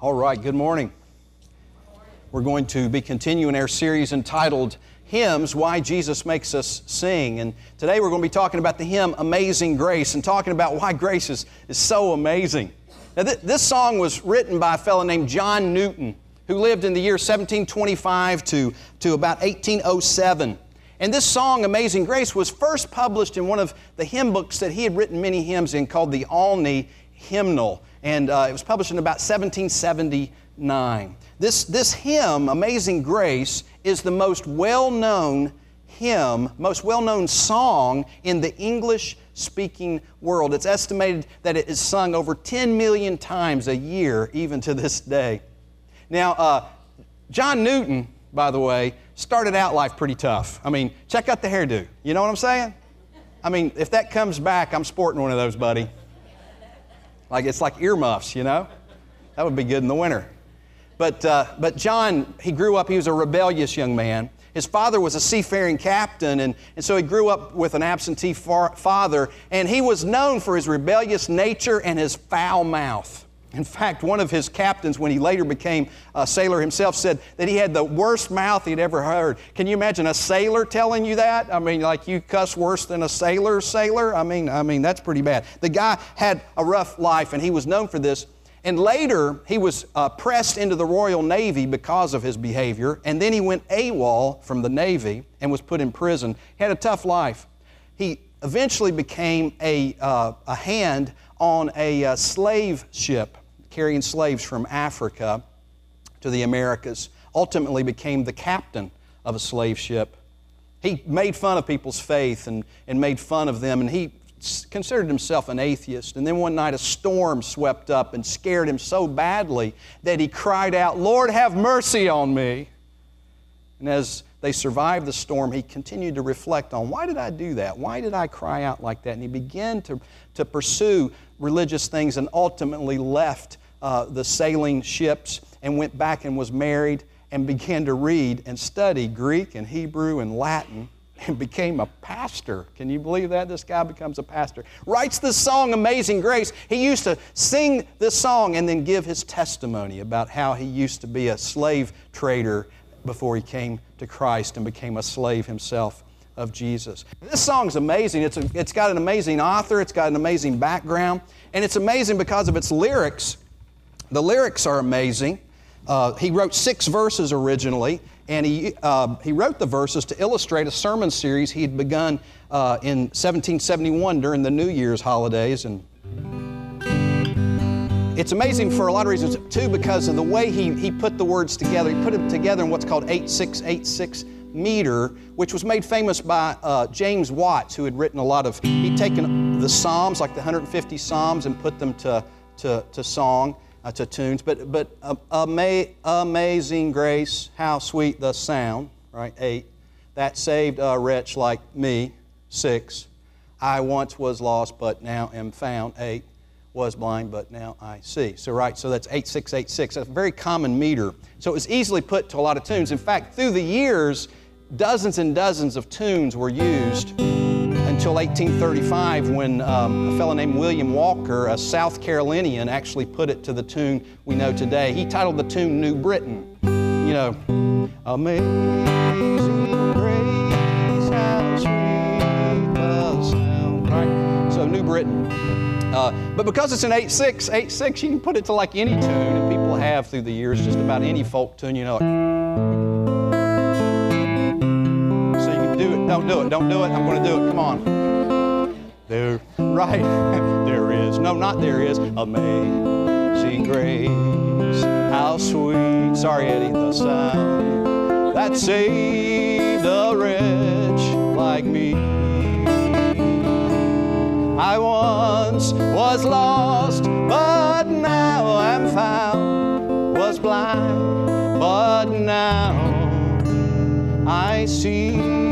All right, good morning. We're going to be continuing our series entitled Hymns, Why Jesus Makes Us Sing. And today we're going to be talking about the hymn Amazing Grace and talking about why grace is so amazing. Now this song was written by a fellow named John Newton who lived in the year 1725 to about 1807. And this song, Amazing Grace, was first published in one of the hymn books that he had written many hymns in called the Olney Hymnal. And it was published in about 1779. This hymn, Amazing Grace, is the most well-known hymn, most well-known song in the English-speaking world. It's estimated that it is sung over 10 million times a year, even to this day. Now, John Newton, by the way, started out life pretty tough. I mean, check out the hairdo. You know what I'm saying? I mean, if that comes back, I'm sporting one of those, buddy. It's like earmuffs, you know? That would be good in the winter. But John, he grew up, he was a rebellious young man. His father was a seafaring captain, and so he grew up with an absentee father, and he was known for his rebellious nature and his foul mouth. In fact, one of his captains, when he later became a sailor himself, said that he had the worst mouth he'd ever heard. Can you imagine a sailor telling you that? I mean, like you cuss worse than a sailor? I mean, that's pretty bad. The guy had a rough life, and he was known for this. And later, he was pressed into the Royal Navy because of his behavior, and then he went AWOL from the Navy and was put in prison. He had a tough life. He eventually became a hand on a slave ship carrying slaves from Africa to the Americas, ultimately became the captain of a slave ship. He made fun of people's faith and made fun of them, and he considered himself an atheist. And then one night a storm swept up and scared him so badly that he cried out, "Lord, have mercy on me." And as they survived the storm, he continued to reflect on, why did I do that? Why did I cry out like that? And he began to pursue religious things and ultimately left the sailing ships and went back and was married and began to read and study Greek and Hebrew and Latin and became a pastor. Can you believe that? This guy becomes a pastor. Writes this song, Amazing Grace. He used to sing this song and then give his testimony about how he used to be a slave trader before he came to Christ and became a slave himself of Jesus. This song's amazing. It's got an amazing author. It's got an amazing background. And it's amazing because of its lyrics. The lyrics are amazing. He wrote 6 verses originally, and he wrote the verses to illustrate a sermon series he had begun in 1771 during the New Year's holidays. And it's amazing for a lot of reasons, too, because of the way he put the words together. He put them together in what's called 8/6/8/6 meter, which was made famous by James Watts, who had written a lot of, he'd taken the Psalms, like the 150 Psalms, and put them to song, to tunes. But amazing grace, how sweet the sound, right? 8, that saved a wretch like me. 6, I once was lost, but now am found. 8, was blind, but now I see. So that's 8/6/8/6. That's a very common meter. So it was easily put to a lot of tunes. In fact, through the years, dozens and dozens of tunes were used until 1835 when a fellow named William Walker, a South Carolinian, actually put it to the tune we know today. He titled the tune New Britain. You know, Amazing Grace, how sweet the sound. Right? So New Britain. But because it's an 8/6/8/6, you can put it to like any tune, and people have through the years just about any folk tune, you know. So you can do it. Don't do it. I'm going to do it. Come on. There, right. There is. No, not there is. Amazing grace, how sweet. Sorry, Eddie. The sound that saved a wretch like me. I once was lost, but now am found. Was blind, but now I see.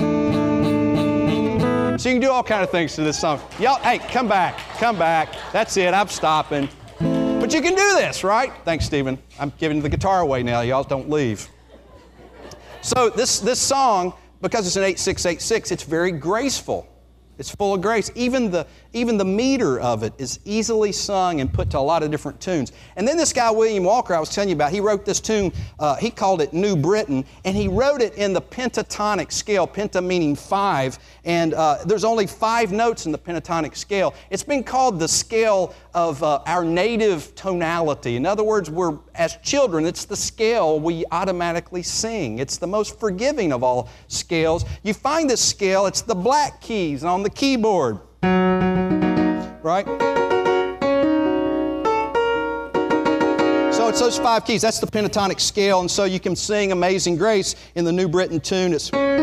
So you can do all kind of things to this song. Y'all, hey, come back. That's it, I'm stopping. But you can do this, right? Thanks, Stephen. I'm giving the guitar away now. Y'all don't leave. So this song, because it's an 8/6/8/6, it's very graceful. It's full of grace. Even the meter of it is easily sung and put to a lot of different tunes. And then this guy, William Walker, I was telling you about, he wrote this tune, he called it New Britain, and he wrote it in the pentatonic scale, penta meaning 5, and there's only 5 notes in the pentatonic scale. It's been called the scale of our native tonality. In other words, as children, it's the scale we automatically sing. It's the most forgiving of all scales. You find this scale, it's the black keys on the keyboard, right? So it's those 5 keys. That's the pentatonic scale, and so you can sing Amazing Grace in the New Britain tune.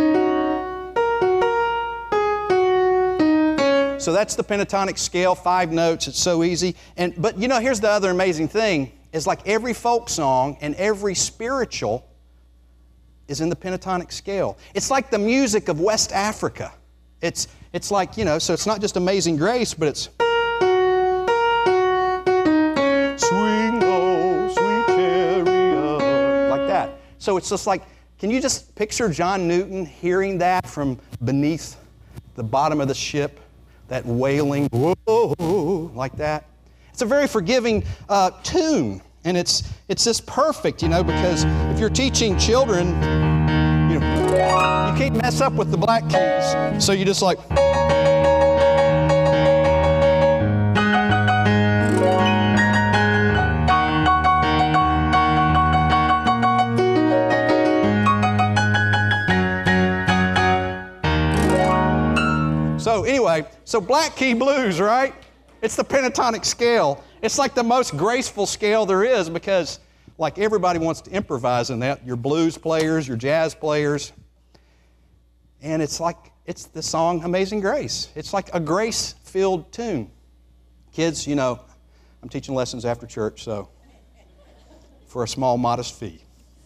So that's the pentatonic scale, 5 notes. It's so easy. But you know, here's the other amazing thing, is like every folk song and every spiritual is in the pentatonic scale. It's like the music of West Africa. It's like, you know, so it's not just Amazing Grace, but it's swing low, sweet chariot, like that. So it's just like, can you just picture John Newton hearing that from beneath the bottom of the ship, that wailing, whoa, like that? It's a very forgiving tune, and it's just perfect, you know, because if you're teaching children, you can't mess up with the black keys. So you just like... So anyway, so black key blues, right? It's the pentatonic scale. It's like the most graceful scale there is because like everybody wants to improvise in that. Your blues players, your jazz players. And it's the song Amazing Grace. It's like a grace-filled tune. Kids, you know, I'm teaching lessons after church, so for a small, modest fee.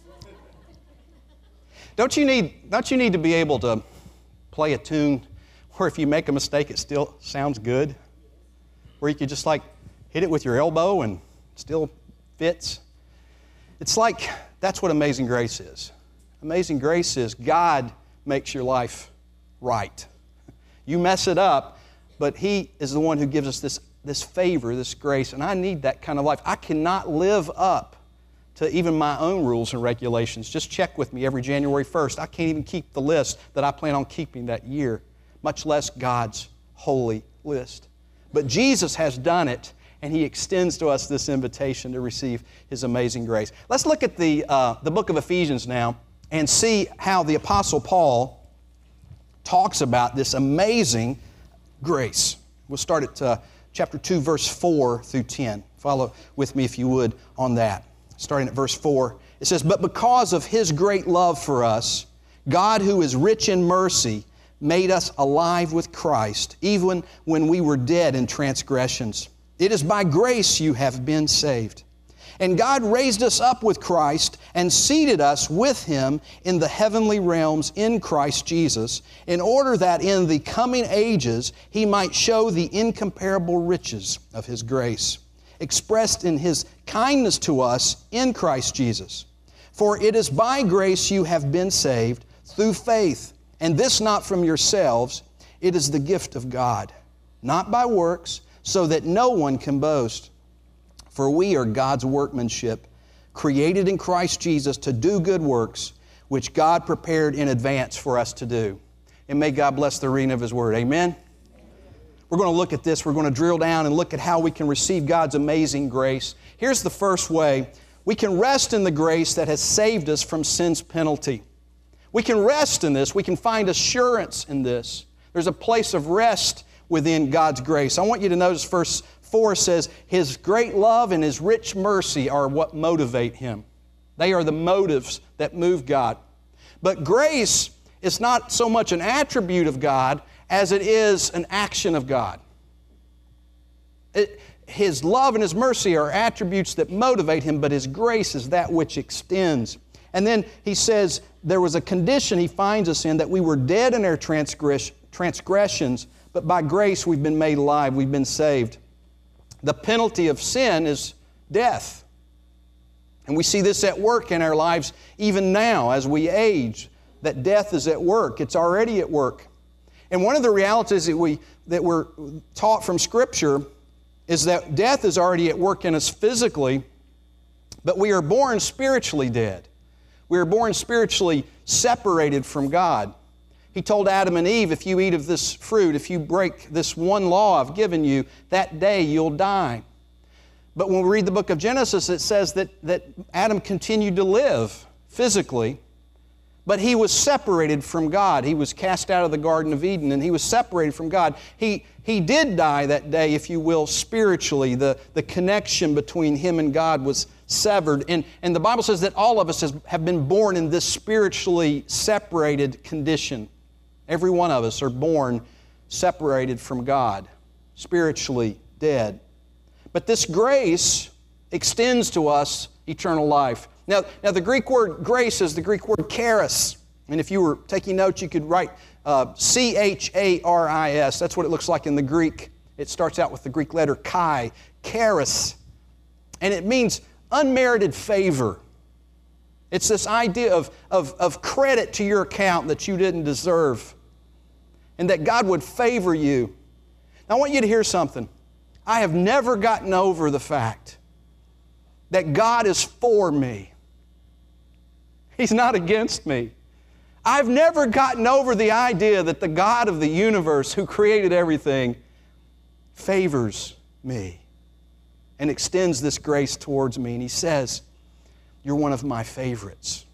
Don't you need to be able to play a tune where if you make a mistake, it still sounds good? Where you could just like hit it with your elbow and it still fits? It's like, that's what Amazing Grace is. Amazing Grace is God makes your life right. You mess it up, but He is the one who gives us this favor, this grace, and I need that kind of life. I cannot live up to even my own rules and regulations. Just check with me every January 1st. I can't even keep the list that I plan on keeping that year, much less God's holy list. But Jesus has done it, and He extends to us this invitation to receive His amazing grace. Let's look at the book of Ephesians now and see how the Apostle Paul talks about this amazing grace. We'll start at chapter 2, verse 4 through 10. Follow with me if you would on that. Starting at verse 4, it says, "But because of His great love for us, God, who is rich in mercy, made us alive with Christ, even when we were dead in transgressions. It is by grace you have been saved. And God raised us up with Christ and seated us with Him in the heavenly realms in Christ Jesus, in order that in the coming ages He might show the incomparable riches of His grace, expressed in His kindness to us in Christ Jesus. For it is by grace you have been saved through faith, and this not from yourselves, it is the gift of God, not by works, so that no one can boast. For we are God's workmanship, created in Christ Jesus to do good works, which God prepared in advance for us to do." And may God bless the reading of His Word. Amen? We're going to look at this. We're going to drill down and look at how we can receive God's amazing grace. Here's the first way. We can rest in the grace that has saved us from sin's penalty. We can rest in this. We can find assurance in this. There's a place of rest within God's grace. I want you to notice verse 4 says, His great love and His rich mercy are what motivate Him. They are the motives that move God. But grace is not so much an attribute of God as it is an action of God. His love and His mercy are attributes that motivate Him, but His grace is that which extends. And then He says there was a condition He finds us in, that we were dead in our transgressions, but by grace we've been made alive, we've been saved. The penalty of sin is death. And we see this at work in our lives even now as we age, that death is at work. It's already at work. And one of the realities that we're taught from Scripture is that death is already at work in us physically, but we are born spiritually dead. We are born spiritually separated from God. He told Adam and Eve, if you eat of this fruit, if you break this one law I've given you, that day you'll die. But when we read the book of Genesis, it says that Adam continued to live physically, but he was separated from God. He was cast out of the Garden of Eden, and he was separated from God. He did die that day, if you will, spiritually. The connection between him and God was severed. And the Bible says that all of us have been born in this spiritually separated condition. Every one of us are born separated from God, spiritually dead. But this grace extends to us eternal life. Now the Greek word grace is the Greek word charis. And if you were taking notes, you could write charis. That's what it looks like in the Greek. It starts out with the Greek letter chi, charis. And it means unmerited favor. It's this idea of credit to your account that you didn't deserve, and that God would favor you. Now I want you to hear something. I have never gotten over the fact that God is for me. He's not against me. I've never gotten over the idea that the God of the universe who created everything favors me and extends this grace towards me. And He says, you're one of my favorites.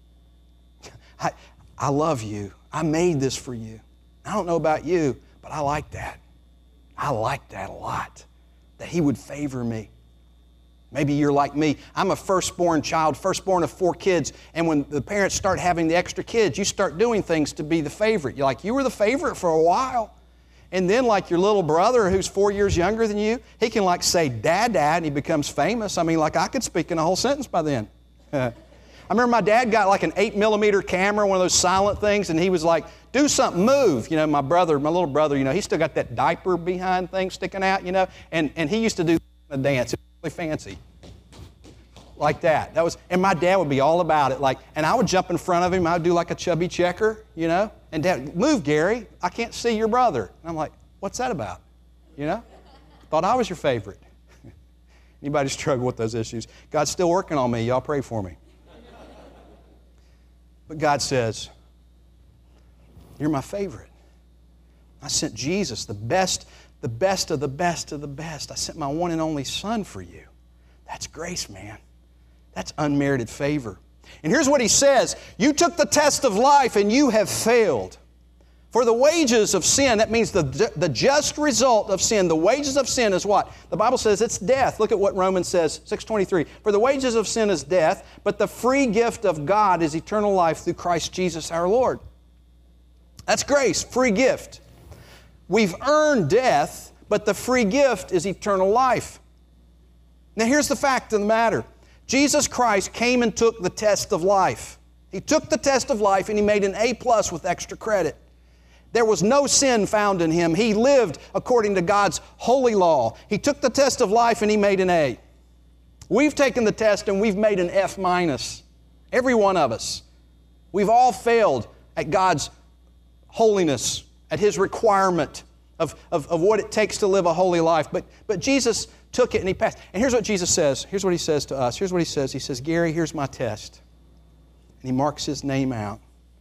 I love you. I made this for you. I don't know about you, but I like that. I like that a lot, that He would favor me. Maybe you're like me. I'm a firstborn child, firstborn of 4 kids. And when the parents start having the extra kids, you start doing things to be the favorite. You're like, you were the favorite for a while. And then like your little brother who's 4 years younger than you, he can like say, Dad, Dad, and he becomes famous. I mean, like I could speak in a whole sentence by then. I remember my dad got like an 8mm camera, one of those silent things, and he was like, do something, move. You know, my little brother, you know, he still got that diaper behind thing sticking out, you know, and he used to do a dance. It was really fancy. Like that. And my dad would be all about it. And I would jump in front of him. I would do like a chubby checker, you know, and Dad, move, Gary. I can't see your brother. And I'm like, what's that about? You know? Thought I was your favorite. Anybody struggle with those issues? God's still working on me. Y'all pray for me. But God says, you're my favorite. I sent Jesus, the best of the best of the best. I sent my one and only Son for you. That's grace, man. That's unmerited favor. And here's what He says. You took the test of life and you have failed. For the wages of sin, that means the just result of sin. The wages of sin is what? The Bible says it's death. Look at what Romans says, 6:23. For the wages of sin is death, but the free gift of God is eternal life through Christ Jesus our Lord. That's grace, free gift. We've earned death, but the free gift is eternal life. Now here's the fact of the matter. Jesus Christ came and took the test of life. He took the test of life and He made an A+ with extra credit. There was no sin found in Him. He lived according to God's holy law. He took the test of life and He made an A. We've taken the test and we've made an F-. Every one of us. We've all failed at God's holiness, at His requirement of what it takes to live a holy life. But Jesus took it and He passed. And here's what Jesus says. Here's what He says to us. Here's what He says. He says, Gary, here's my test. And He marks his name out.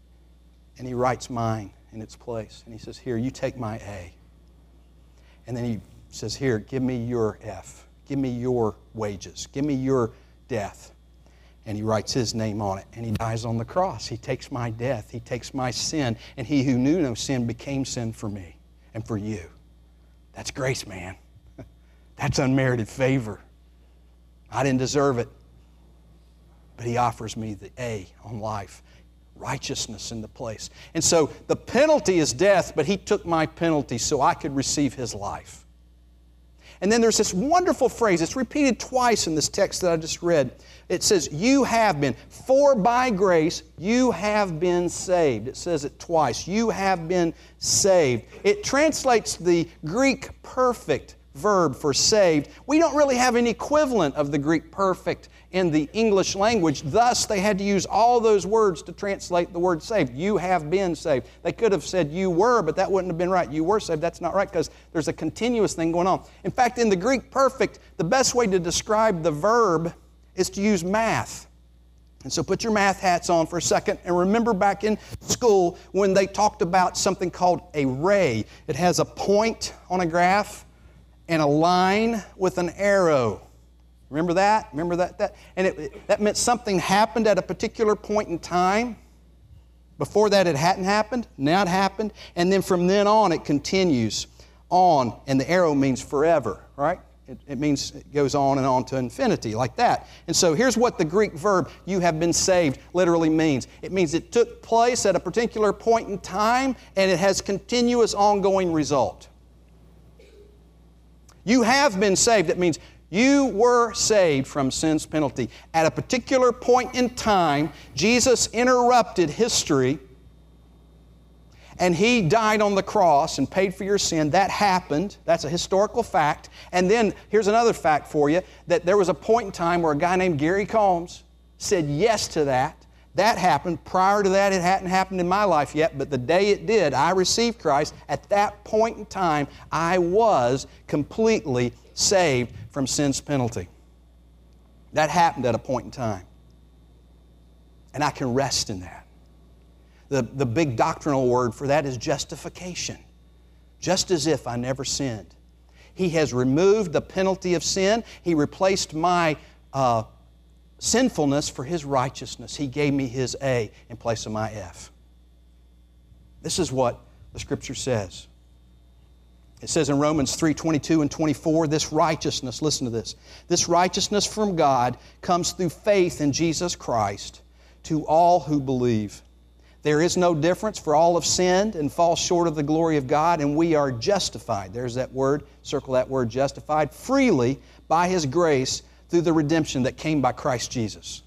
And He writes mine in its place. And He says, here, you take my A. And then He says, here, give me your F. Give me your wages. Give me your death. And He writes His name on it. And He dies on the cross. He takes my death. He takes my sin. And He who knew no sin became sin for me and for you. That's grace, man. That's unmerited favor. I didn't deserve it. But He offers me the A on life. Righteousness in the place. And so the penalty is death, but He took my penalty so I could receive His life. And then there's this wonderful phrase. It's repeated twice in this text that I just read. It says, you have been. For by grace, you have been saved. It says it twice. You have been saved. It translates the Greek perfect verb for saved. We don't really have an equivalent of the Greek perfect in the English language. Thus, they had to use all those words to translate the word saved. You have been saved. They could have said you were, but that wouldn't have been right. You were saved. That's not right because there's a continuous thing going on. In fact, in the Greek perfect, the best way to describe the verb is to use math. And so put your math hats on for a second and remember back in school when they talked about something called a ray. It has a point on a graph and a line with an arrow. Remember that? Remember that? And that meant something happened at a particular point in time. Before that it hadn't happened. Now it happened. And then from then on it continues on. And the arrow means forever, right? It means it goes on and on to infinity, like that. And so here's what the Greek verb, you have been saved, literally means. It means it took place at a particular point in time and it has continuous ongoing result. You have been saved. It means you were saved from sin's penalty. At a particular point in time, Jesus interrupted history and He died on the cross and paid for your sin. That happened. That's a historical fact. And then here's another fact for you, that there was a point in time where a guy named Gary Combs said yes to that. That happened. Prior to that, it hadn't happened in my life yet, but the day it did, I received Christ. At that point in time, I was completely saved from sin's penalty. That happened at a point in time. And I can rest in that. The big doctrinal word for that is justification. Just as if I never sinned. He has removed the penalty of sin. He replaced my sinfulness for His righteousness. He gave me His A in place of my F. This is what the Scripture says. It says in Romans 3:22 and 24, this righteousness, listen to this, this righteousness from God comes through faith in Jesus Christ to all who believe. There is no difference, for all have sinned and fall short of the glory of God, and we are justified. There's that word, circle that word, justified, freely by His grace through the redemption that came by Christ Jesus.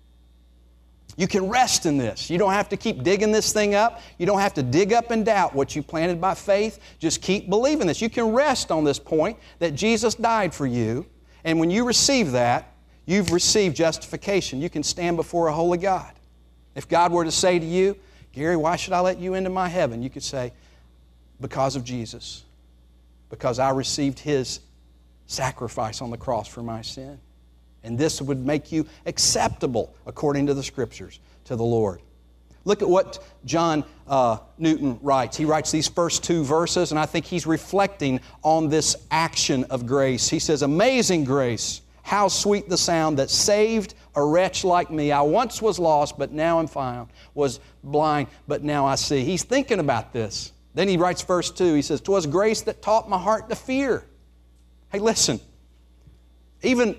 You can rest in this. You don't have to keep digging this thing up. You don't have to dig up and doubt what you planted by faith. Just keep believing this. You can rest on this point that Jesus died for you, and when you receive that, you've received justification. You can stand before a holy God. If God were to say to you, Gary, why should I let you into my heaven? You could say, because of Jesus. Because I received His sacrifice on the cross for my sin. And this would make you acceptable, according to the Scriptures, to the Lord. Look at what John Newton writes. He writes these first two verses, and I think he's reflecting on this action of grace. He says, amazing grace, how sweet the sound that saved a wretch like me. I once was lost, but now I'm found. Was blind, but now I see. He's thinking about this. Then he writes verse 2. He says, 'Twas grace that taught my heart to fear. Hey, listen. Even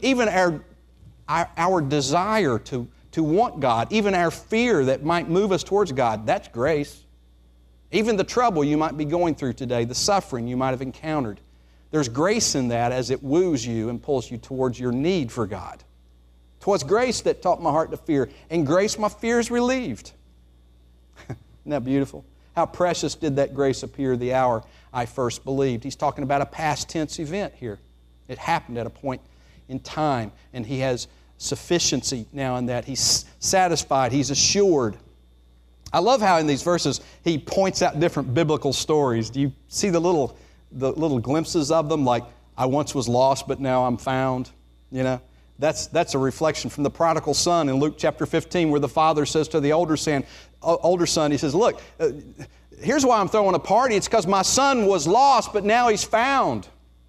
our desire to want God, even our fear that might move us towards God, that's grace. Even the trouble you might be going through today, the suffering you might have encountered, there's grace in that as it woos you and pulls you towards your need for God. 'Twas grace that taught my heart to fear, and grace my fears relieved. Isn't that beautiful? How precious did that grace appear the hour I first believed. He's talking about a past tense event here. It happened at a point in time, and He has sufficiency now in that. He's satisfied. He's assured. I love how in these verses he points out different biblical stories. Do you see the little glimpses of them, like, I once was lost, but now I'm found? You know, that's a reflection from the prodigal son in Luke chapter 15, where the father says to the older son, he says, look, here's why I'm throwing a party. It's because my son was lost, but now he's found.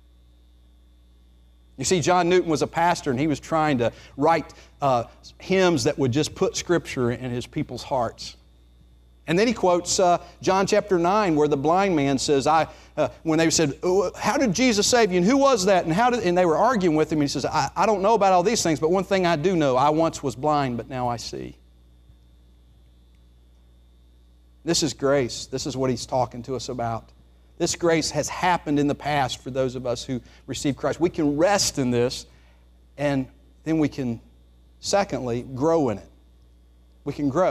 You see, John Newton was a pastor, and he was trying to write hymns that would just put Scripture in his people's hearts. And then he quotes John chapter 9, where the blind man says, when they said, how did Jesus save you, and who was that, and they were arguing with him, and he says, I don't know about all these things, but one thing I do know, I once was blind, but now I see. This is grace. This is what he's talking to us about. This grace has happened in the past for those of us who receive Christ. We can rest in this, and then we can, secondly, grow in it. We can grow.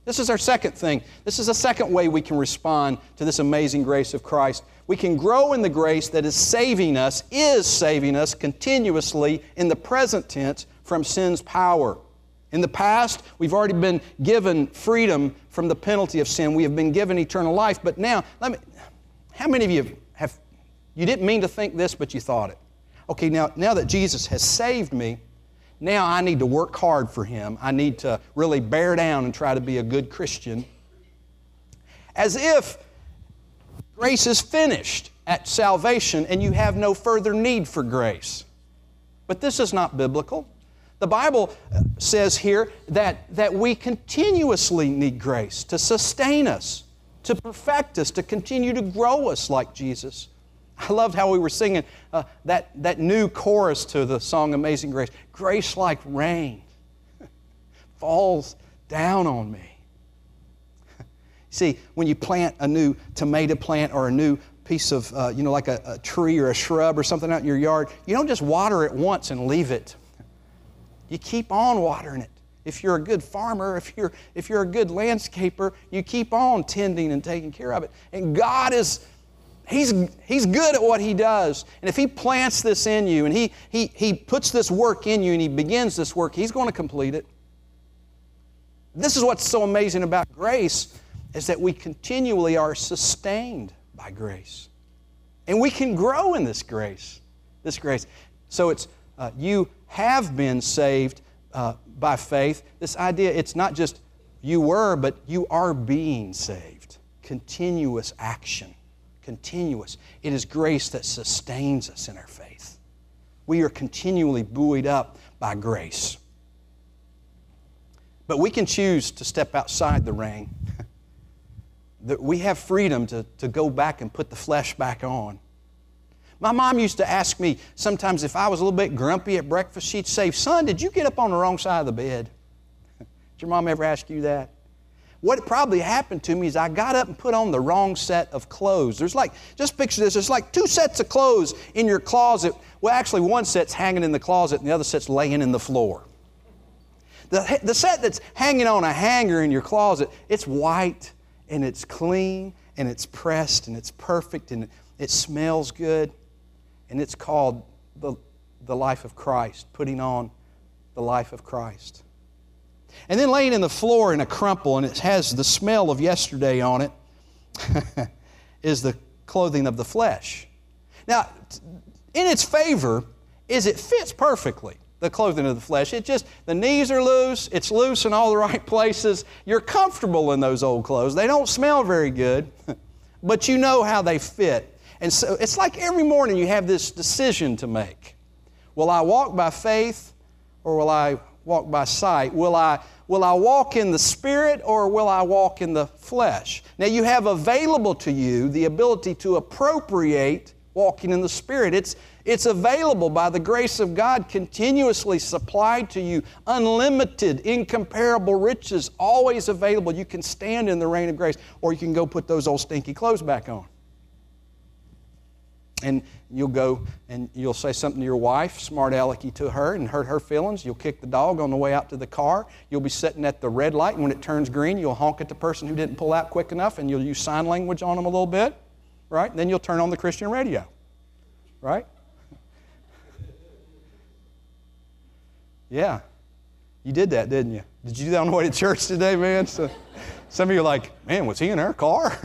This is our second thing. This is a second way we can respond to this amazing grace of Christ. We can grow in the grace that is saving us continuously in the present tense from sin's power. In the past, we've already been given freedom from the penalty of sin. We have been given eternal life. But now, how many of you you didn't mean to think this, but you thought it? Okay, now that Jesus has saved me, now I need to work hard for Him. I need to really bear down and try to be a good Christian. As if grace is finished at salvation and you have no further need for grace. But this is not biblical. The Bible says here that we continuously need grace to sustain us, to perfect us, to continue to grow us like Jesus. I loved how we were singing that new chorus to the song Amazing Grace. Grace like rain falls down on me. See, when you plant a new tomato plant or a new piece of, like a tree or a shrub or something out in your yard, you don't just water it once and leave it. You keep on watering it. If you're a good farmer, if you're a good landscaper, you keep on tending and taking care of it. And God is, He's good at what He does. And if He plants this in you and He puts this work in you and He begins this work, He's going to complete it. This is what's so amazing about grace, is that we continually are sustained by grace. And we can grow in this grace. So it's, you have been saved by faith. This idea, it's not just you were, but you are being saved. Continuous action. Continuous. It is grace that sustains us in our faith. We are continually buoyed up by grace. But we can choose to step outside the ring. We have freedom to go back and put the flesh back on. My mom used to ask me sometimes if I was a little bit grumpy at breakfast, she'd say, "Son, did you get up on the wrong side of the bed?" Did your mom ever ask you that? What probably happened to me is I got up and put on the wrong set of clothes. Just picture this, there's like 2 sets of clothes in your closet. Well, actually one set's hanging in the closet and the other set's laying in the floor. The set that's hanging on a hanger in your closet, it's white and it's clean and it's pressed and it's perfect and it smells good. And it's called the life of Christ, putting on the life of Christ. And then laying in the floor in a crumple, and it has the smell of yesterday on it, is the clothing of the flesh. Now, in its favor is it fits perfectly, the clothing of the flesh. The knees are loose, it's loose in all the right places. You're comfortable in those old clothes. They don't smell very good, but you know how they fit. And so it's like every morning you have this decision to make. Will I walk by faith or will I walk by sight? Will I walk in the Spirit or will I walk in the flesh? Now you have available to you the ability to appropriate walking in the Spirit. It's available by the grace of God, continuously supplied to you, unlimited, incomparable riches, always available. You can stand in the reign of grace, or you can go put those old stinky clothes back on. And you'll go and you'll say something to your wife, smart alecky to her, and hurt her feelings. You'll kick the dog on the way out to the car. You'll be sitting at the red light, and when it turns green, you'll honk at the person who didn't pull out quick enough, and you'll use sign language on them a little bit, right? And then you'll turn on the Christian radio, right? Yeah. You did that, didn't you? Did you do that on the way to church today, man? So, some of you are like, man, was he in our car?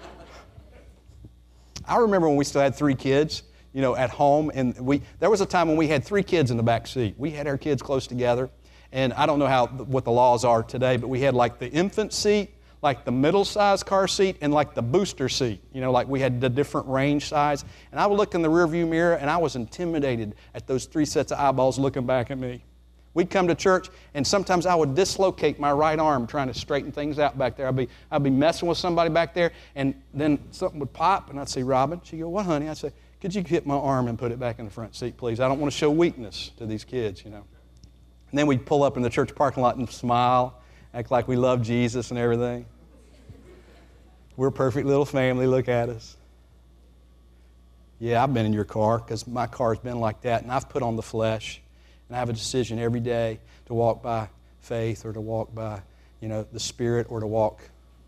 I remember when we still had 3 kids, at home, and there was a time when we had 3 kids in the back seat. We had our kids close together, and I don't know what the laws are today, but we had like the infant seat, like the middle-sized car seat, and like the booster seat. Like we had the different range size. And I would look in the rearview mirror, and I was intimidated at those 3 sets of eyeballs looking back at me. We'd come to church, and sometimes I would dislocate my right arm trying to straighten things out back there. I'd be messing with somebody back there, and then something would pop, and I'd say, "Robin." She'd go, "What, honey?" I'd say, "Could you hit my arm and put it back in the front seat, please? I don't want to show weakness to these kids, And then we'd pull up in the church parking lot and smile, act like we love Jesus and everything. We're a perfect little family. Look at us. Yeah, I've been in your car because my car's been like that, and I've put on the flesh. And I have a decision every day to walk by faith or to walk by the Spirit or to walk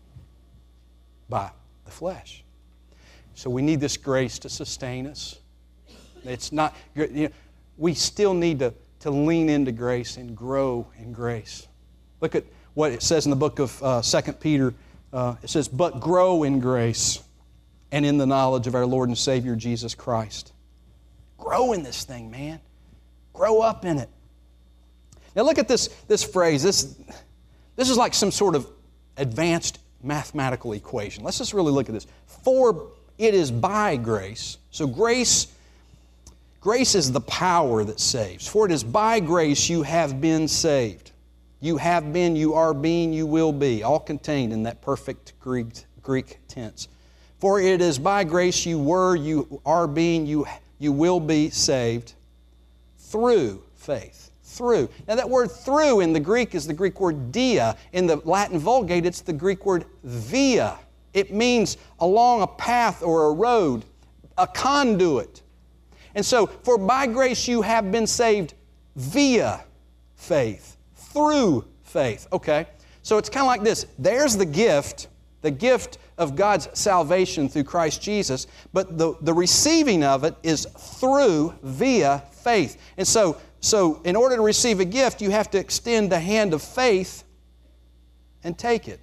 by the flesh. So we need this grace to sustain us. It's not, we still need to lean into grace and grow in grace. Look at what it says in the book of 2 Peter. It says, "But grow in grace and in the knowledge of our Lord and Savior Jesus Christ." Grow in this thing, man. Grow up in it. Now look at this phrase. This is like some sort of advanced mathematical equation. Let's just really look at this. For it is by grace. So grace is the power that saves. For it is by grace you have been saved. You have been, you are being, you will be. All contained in that perfect Greek tense. For it is by grace you were, you are being, you will be saved through faith. Through. Now that word through in the Greek is the Greek word dia. In the Latin Vulgate it's the Greek word via. It means along a path or a road, a conduit. And so, for by grace you have been saved via faith, through faith. Okay, so it's kind of like this. There's the gift of God's salvation through Christ Jesus, but the receiving of it is through, via faith. And so in order to receive a gift, you have to extend the hand of faith and take it.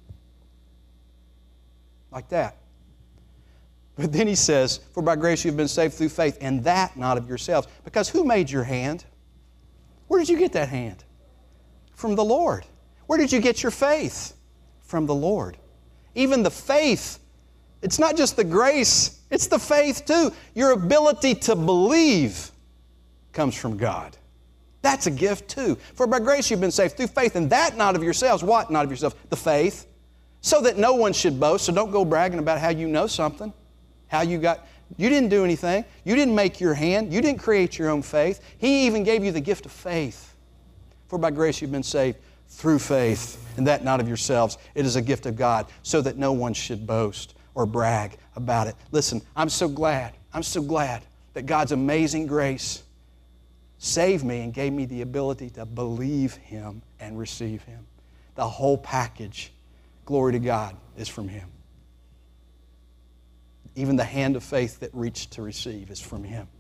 Like that. But then he says, for by grace you have been saved through faith, and that not of yourselves. Because who made your hand? Where did you get that hand? From the Lord. Where did you get your faith? From the Lord. Even the faith, it's not just the grace, it's the faith too. Your ability to believe comes from God. That's a gift too. For by grace you've been saved through faith, and that not of yourselves. What not of yourselves? The faith. So that no one should boast. So don't go bragging about how you know something. You didn't do anything. You didn't make your hand. You didn't create your own faith. He even gave you the gift of faith. For by grace you've been saved through faith, and that not of yourselves. It is a gift of God, so that no one should boast or brag about it. Listen, I'm so glad that God's amazing grace saved me and gave me the ability to believe Him and receive Him. The whole package, glory to God, is from Him. Even the hand of faith that reached to receive is from Him.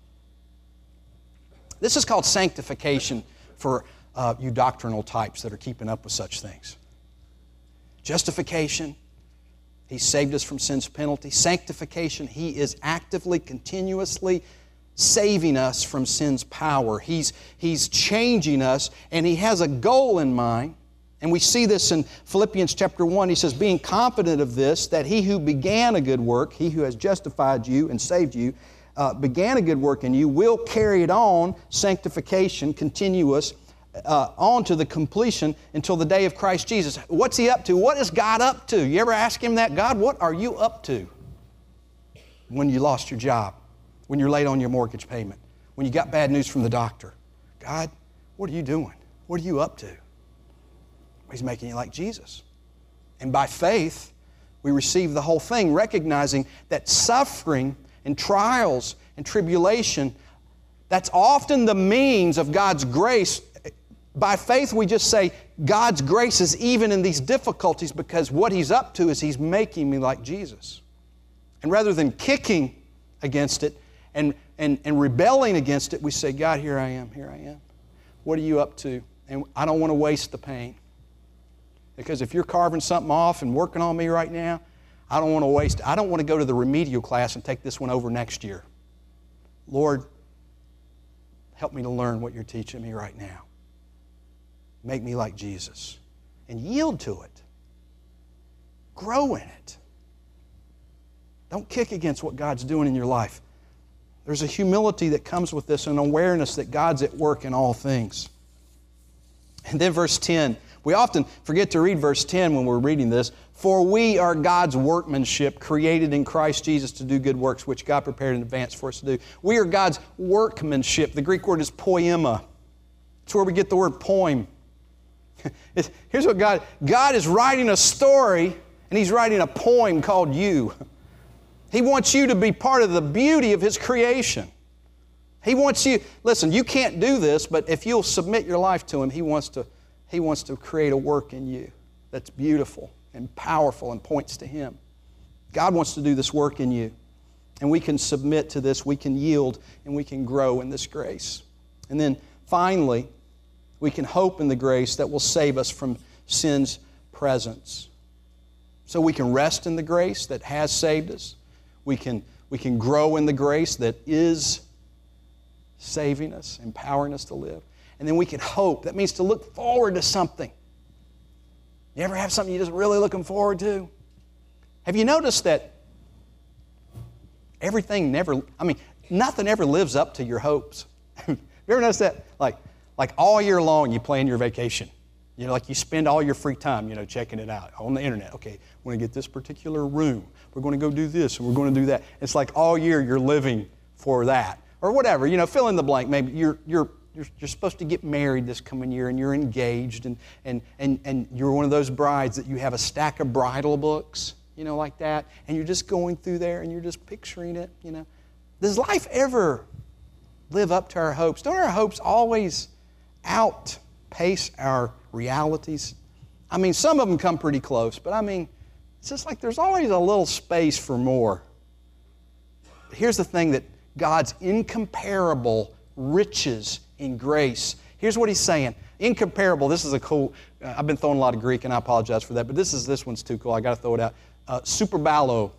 This is called sanctification for you doctrinal types that are keeping up with such things. Justification, He saved us from sin's penalty. Sanctification, He is actively, continuously saving us from sin's power. He's changing us, and He has a goal in mind. And we see this in Philippians chapter 1. He says, being confident of this, that He who began a good work, He who has justified you and saved you, began a good work in you, will carry it on, sanctification, continuous, on to the completion until the day of Christ Jesus. What's He up to? What is God up to? You ever ask Him that? God, what are you up to? When you lost your job, when you're late on your mortgage payment, when you got bad news from the doctor. God, what are you doing? What are you up to? He's making you like Jesus. And by faith, we receive the whole thing, recognizing that suffering and trials and tribulation, that's often the means of God's grace. By faith, we just say, God's grace is even in these difficulties, because what He's up to is He's making me like Jesus. And rather than kicking against it and rebelling against it, we say, God, here I am. What are you up to? And I don't want to waste the pain. Because if you're carving something off and working on me right now, I don't want to waste it. I don't want to go to the remedial class and take this one over next year. Lord, help me to learn what you're teaching me right now. Make me like Jesus. And yield to it. Grow in it. Don't kick against what God's doing in your life. There's a humility that comes with this, an awareness that God's at work in all things. And then verse 10. We often forget to read verse 10 when we're reading this. For we are God's workmanship, created in Christ Jesus to do good works, which God prepared in advance for us to do. We are God's workmanship. The Greek word is poema. It's where we get the word poem. Here's what God is writing a story, and He's writing a poem called you. He wants you to be part of the beauty of His creation. He wants you, listen, you can't do this, but if you'll submit your life to Him, He wants to He wants to create a work in you that's beautiful and powerful and points to Him. God wants to do this work in you. And we can submit to this, we can yield, and we can grow in this grace. And then finally, we can hope in the grace that will save us from sin's presence. So we can rest in the grace that has saved us. We can grow in the grace that is saving us, empowering us to live. And then we can hope. That means to look forward to something. You ever have something you're just really looking forward to? Have you noticed that nothing ever lives up to your hopes? You ever noticed that? Like all year long you plan your vacation. Like you spend all your free time, checking it out on the internet. Okay, we're going to get this particular room. We're going to go do this and we're going to do that. It's like all year you're living for that. Or whatever, fill in the blank. Maybe you're supposed to get married this coming year and you're engaged and you're one of those brides that you have a stack of bridal books, like that, and you're just going through there and you're just picturing it, Does life ever live up to our hopes? Don't our hopes always outpace our realities? Some of them come pretty close, but it's just like there's always a little space for more. But here's the thing that God's incomparable riches in grace. Here's what He's saying. Incomparable, this is a cool, I've been throwing a lot of Greek and I apologize for that, but this one's too cool. I got to throw it out. Superballo.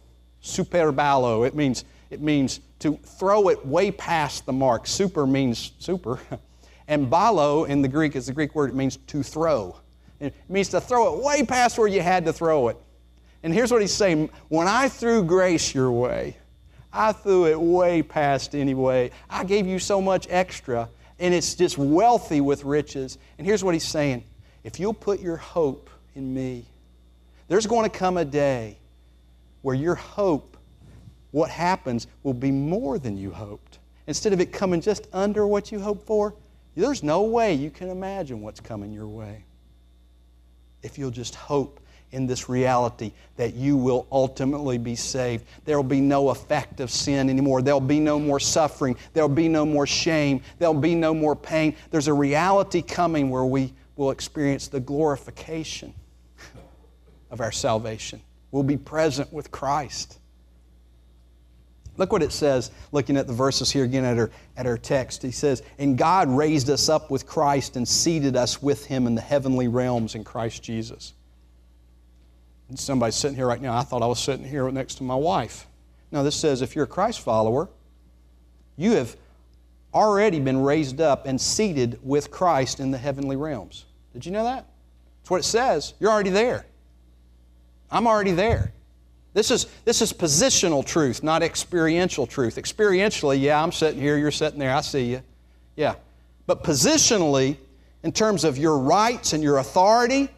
It means to throw it way past the mark. Super means super. And ballo in the Greek is the Greek word. It means to throw. It means to throw it way past where you had to throw it. And here's what He's saying. When I threw grace your way, I threw it way past anyway. I gave you so much extra, and it's just wealthy with riches. And here's what He's saying. If you'll put your hope in me, there's going to come a day where your hope, what happens, will be more than you hoped. Instead of it coming just under what you hoped for, there's no way you can imagine what's coming your way. If you'll just hope in this reality that you will ultimately be saved. There will be no effect of sin anymore. There will be no more suffering. There will be no more shame. There will be no more pain. There's a reality coming where we will experience the glorification of our salvation. We'll be present with Christ. Look what it says, looking at the verses here again at our text. He says, "And God raised us up with Christ and seated us with Him in the heavenly realms in Christ Jesus." And somebody's sitting here right now. I thought I was sitting here next to my wife. No, this says if you're a Christ follower, you have already been raised up and seated with Christ in the heavenly realms. Did you know that? That's what it says. You're already there. I'm already there. This is positional truth, not experiential truth. Experientially, yeah, I'm sitting here, you're sitting there, I see you. Yeah. But positionally, in terms of your rights and your authority,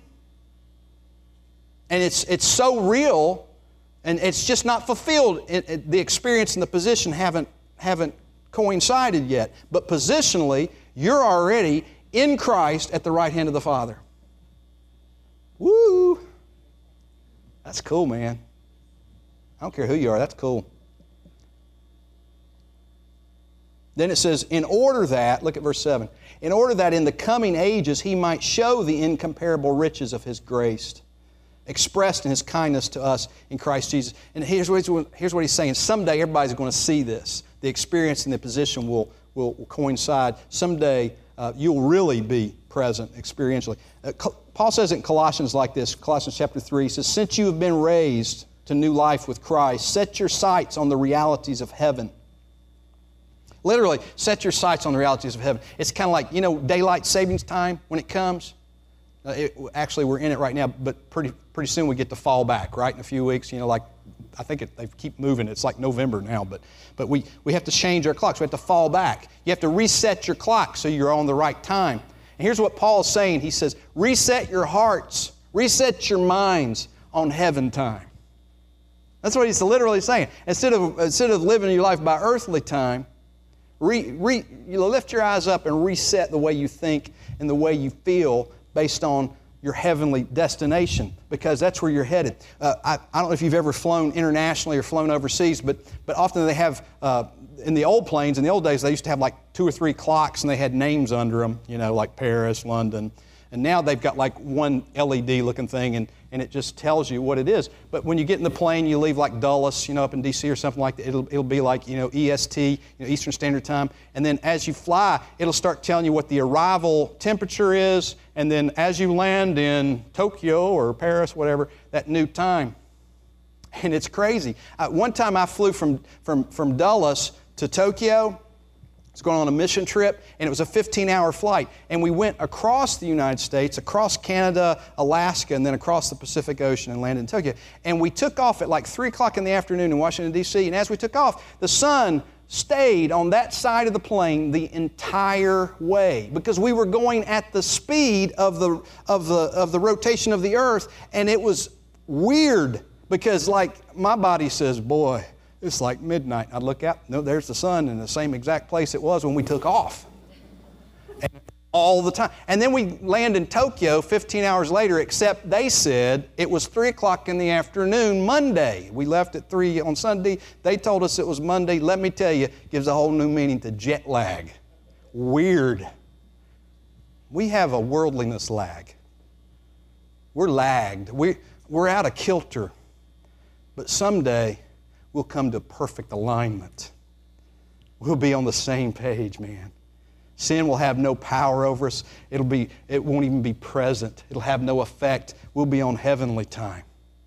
and it's so real, and it's just not fulfilled. The experience and the position haven't coincided yet. But positionally, you're already in Christ at the right hand of the Father. Woo! That's cool, man. I don't care who you are, that's cool. Then it says, in order that, look at verse 7, in order that in the coming ages He might show the incomparable riches of His grace, expressed in His kindness to us in Christ Jesus. And here's what He's saying. Someday everybody's going to see this. The experience and the position will coincide. Someday you'll really be present experientially. Paul says it in Colossians like this, Colossians chapter 3, he says, "Since you have been raised to new life with Christ, set your sights on the realities of heaven." Literally, set your sights on the realities of heaven. It's kind of like, daylight savings time when it comes. Actually, we're in it right now, but pretty soon we get to fall back, right? In a few weeks, I think they keep moving. It's like November now, but we have to change our clocks. We have to fall back. You have to reset your clock so you're on the right time. And here's what Paul is saying. He says, reset your hearts, reset your minds on heaven time. That's what he's literally saying. Instead of living your life by earthly time, you lift your eyes up and reset the way you think and the way you feel based on your heavenly destination, because that's where you're headed. I don't know if you've ever flown internationally or flown overseas, but often they have, in the old days, they used to have like 2 or 3 clocks and they had names under them, like Paris, London. And now they've got like one LED looking thing, and it just tells you what it is. But when you get in the plane, you leave like Dulles, up in D.C. or something like that, it'll be like, EST, Eastern Standard Time. And then as you fly, it'll start telling you what the arrival temperature is. And then as you land in Tokyo or Paris, whatever, that new time. And it's crazy. One time I flew from Dulles to Tokyo. I was going on a mission trip, and it was a 15-hour flight. And we went across the United States, across Canada, Alaska, and then across the Pacific Ocean and landed in Tokyo. And we took off at like 3 o'clock in the afternoon in Washington, D.C. And as we took off, the sun stayed on that side of the plane the entire way because we were going at the speed of the rotation of the Earth, and it was weird because like my body says, boy, it's like midnight. I'd look out, no, there's the sun in the same exact place it was when we took off. And all the time. And then we land in Tokyo 15 hours later, except they said it was 3 o'clock in the afternoon Monday. We left at 3 on Sunday. They told us it was Monday. Let me tell you, it gives a whole new meaning to jet lag. Weird. We have a worldliness lag. We're lagged. We're out of kilter. But someday, we'll come to perfect alignment. We'll be on the same page, man. Sin will have no power over us. It won't even be present. It'll have no effect. We'll be on heavenly time.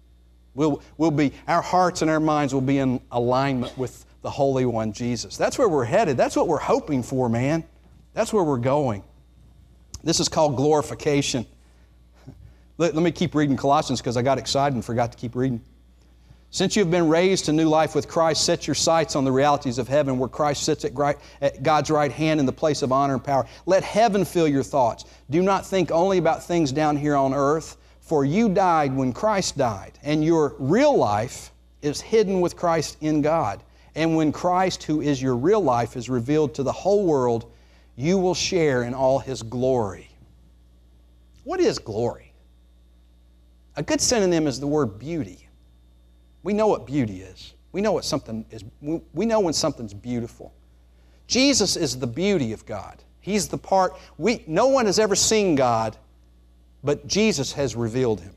Our hearts and our minds will be in alignment with the Holy One, Jesus. That's where we're headed. That's what we're hoping for, man. That's where we're going. This is called glorification. Let me keep reading Colossians because I got excited and forgot to keep reading. Since you have been raised to new life with Christ, set your sights on the realities of heaven where Christ sits at God's right hand in the place of honor and power. Let heaven fill your thoughts. Do not think only about things down here on earth, for you died when Christ died, and your real life is hidden with Christ in God. And when Christ, who is your real life, is revealed to the whole world, you will share in all His glory. What is glory? A good synonym is the word beauty. We know what beauty is. We know what something is. We know when something's beautiful. Jesus is the beauty of God. He's the part. No one has ever seen God, but Jesus has revealed Him.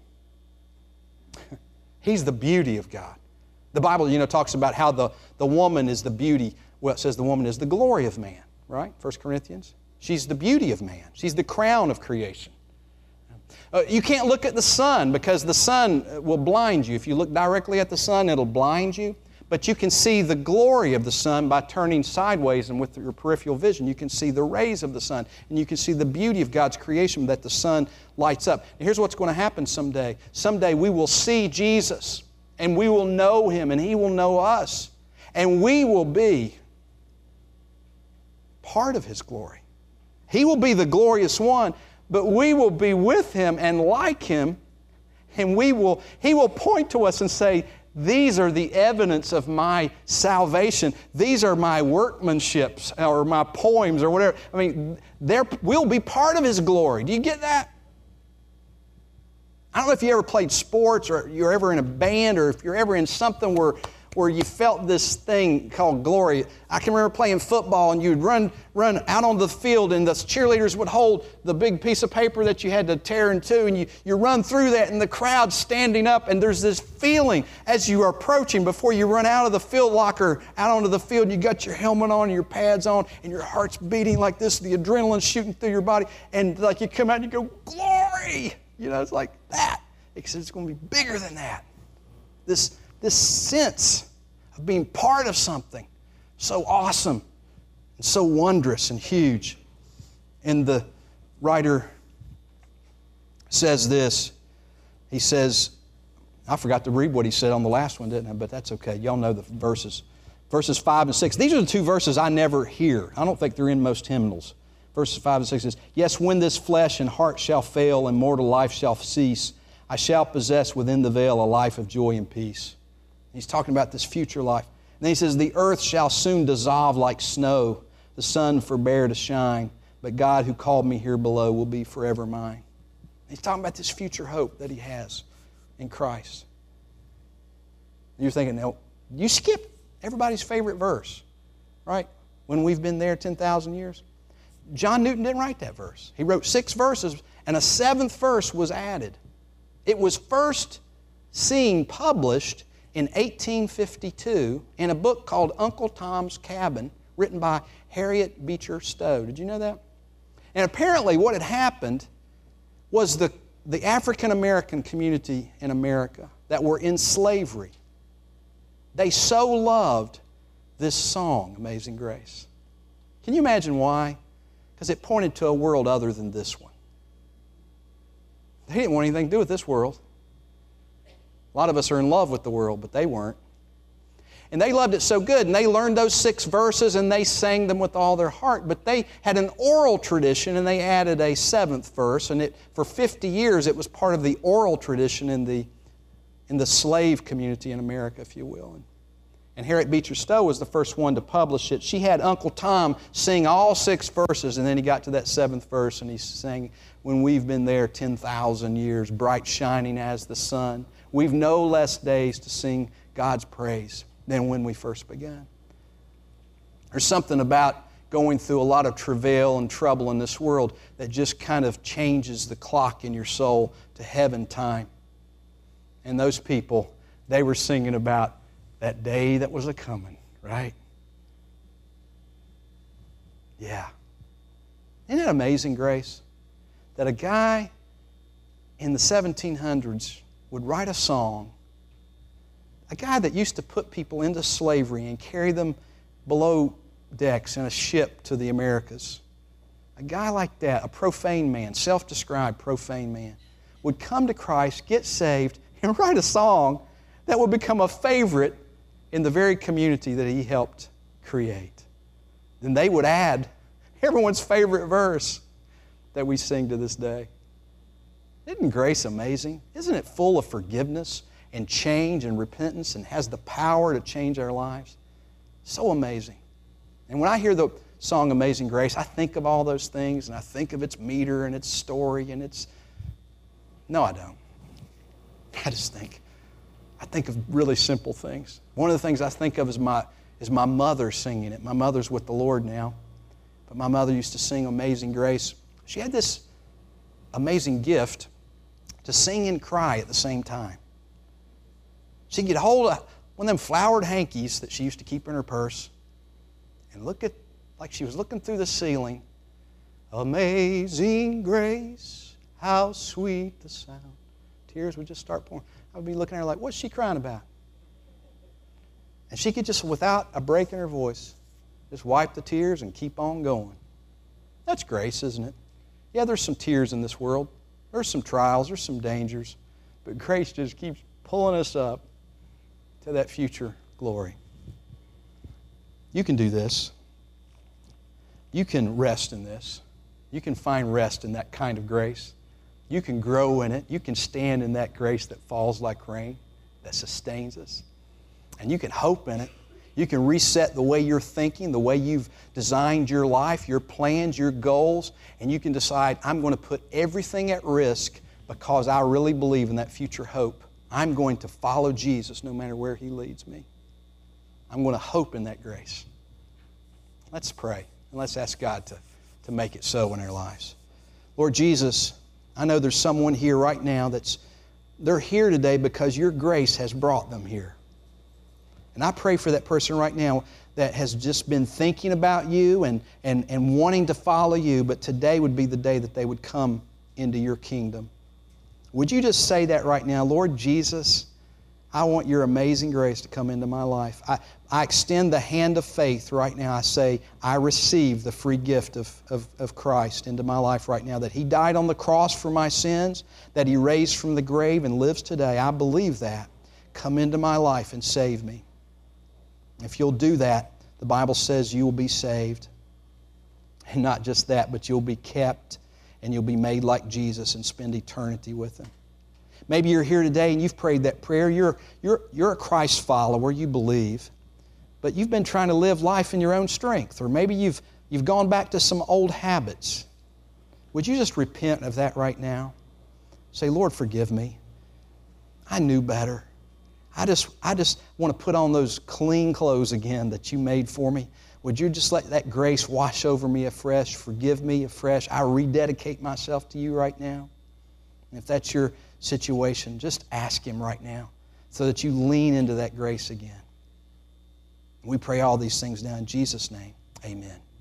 He's the beauty of God. The Bible, talks about how the woman is the beauty. Well, it says the woman is the glory of man, right? 1 Corinthians. She's the beauty of man. She's the crown of creation. You can't look at the sun because the sun will blind you. If you look directly at the sun, it'll blind you. But you can see the glory of the sun by turning sideways, and with your peripheral vision, you can see the rays of the sun. And you can see the beauty of God's creation that the sun lights up. And here's what's going to happen someday. Someday we will see Jesus, and we will know Him, and He will know us. And we will be part of His glory. He will be the glorious one, but we will be with Him and like Him, and He will point to us and say, these are the evidence of my salvation. These are my workmanships or my poems or whatever. I mean, we'll be part of His glory. Do you get that? I don't know if you ever played sports or you're ever in a band or if you're ever in something where you felt this thing called glory. I can remember playing football and you'd run out on the field and the cheerleaders would hold the big piece of paper that you had to tear in two, and you run through that and the crowd's standing up, and there's this feeling as you are approaching before you run out of the field locker, out onto the field, you got your helmet on and your pads on and your heart's beating like this, the adrenaline shooting through your body, and like you come out and you go, glory! It's like that. Except it's going to be bigger than that. This sense of being part of something so awesome and so wondrous and huge. And the writer says this. He says, I forgot to read what he said on the last one, didn't I? But that's okay. Y'all know the verses. Verses 5 and 6. These are the two verses I never hear. I don't think they're in most hymnals. Verses 5 and 6 says, yes, when this flesh and heart shall fail and mortal life shall cease, I shall possess within the veil a life of joy and peace. He's talking about this future life. And then he says, the earth shall soon dissolve like snow, the sun forbear to shine, but God who called me here below will be forever mine. He's talking about this future hope that he has in Christ. And you're thinking, no, you skipped everybody's favorite verse, right? When we've been there 10,000 years. John Newton didn't write that verse. He wrote 6 verses, and a 7th verse was added. It was first seen published in 1852 in a book called Uncle Tom's Cabin, written by Harriet Beecher Stowe. Did you know that? And apparently what had happened was the African American community in America that were in slavery, they so loved this song, Amazing Grace. Can you imagine why? Because it pointed to a world other than this one. They didn't want anything to do with this world. A lot of us are in love with the world, but they weren't. And they loved it so good, and they learned those 6 verses, and they sang them with all their heart. But they had an oral tradition, and they added a 7th verse, and for 50 years it was part of the oral tradition in the slave community in America, if you will. And Harriet Beecher Stowe was the first one to publish it. She had Uncle Tom sing all 6 verses, and then he got to that 7th verse, and he sang, "When we've been there 10,000 years, bright shining as the sun, we've no less days to sing God's praise than when we first began." There's something about going through a lot of travail and trouble in this world that just kind of changes the clock in your soul to heaven time. And those people, they were singing about that day that was a-coming, right? Yeah. Isn't it amazing, Grace, that a guy in the 1700s would write a song, a guy that used to put people into slavery and carry them below decks in a ship to the Americas. A guy like that, a profane man, self-described profane man, would come to Christ, get saved, and write a song that would become a favorite in the very community that he helped create. Then they would add everyone's favorite verse that we sing to this day. Isn't grace amazing? Isn't it full of forgiveness and change and repentance and has the power to change our lives? So amazing. And when I hear the song Amazing Grace, I think of all those things, and I think of its meter and its story and its... No, I don't. I think of really simple things. One of the things I think of is my mother singing it. My mother's with the Lord now, but my mother used to sing Amazing Grace. She had this amazing gift to sing and cry at the same time. She'd get hold of one of them flowered hankies that she used to keep in her purse and look at, like she was looking through the ceiling, Amazing Grace, how sweet the sound. Tears would just start pouring. I would be looking at her like, what's she crying about? And she could just, without a break in her voice, just wipe the tears and keep on going. That's grace, isn't it? Yeah, there's some tears in this world. There's some trials, there's some dangers. But grace just keeps pulling us up to that future glory. You can do this. You can rest in this. You can find rest in that kind of grace. You can grow in it. You can stand in that grace that falls like rain, that sustains us. And you can hope in it. You can reset the way you're thinking, the way you've designed your life, your plans, your goals, and you can decide, I'm going to put everything at risk because I really believe in that future hope. I'm going to follow Jesus no matter where He leads me. I'm going to hope in that grace. Let's pray, and let's ask God to make it so in our lives. Lord Jesus, I know there's someone here right now they're here today because your grace has brought them here. And I pray for that person right now that has just been thinking about you and wanting to follow you, but today would be the day that they would come into your kingdom. Would you just say that right now? Lord Jesus, I want your amazing grace to come into my life. I extend the hand of faith right now. I say, I receive the free gift of Christ into my life right now, that He died on the cross for my sins, that He raised from the grave and lives today. I believe that. Come into my life and save me. If you'll do that, the Bible says you will be saved. And not just that, but you'll be kept and you'll be made like Jesus and spend eternity with Him. Maybe you're here today and you've prayed that prayer. You're a Christ follower, you believe, but you've been trying to live life in your own strength. Or maybe you've gone back to some old habits. Would you just repent of that right now? Say, Lord, forgive me. I knew better. I just want to put on those clean clothes again that you made for me. Would you just let that grace wash over me afresh, forgive me afresh? I rededicate myself to you right now. And if that's your situation, just ask Him right now so that you lean into that grace again. We pray all these things now in Jesus' name. Amen.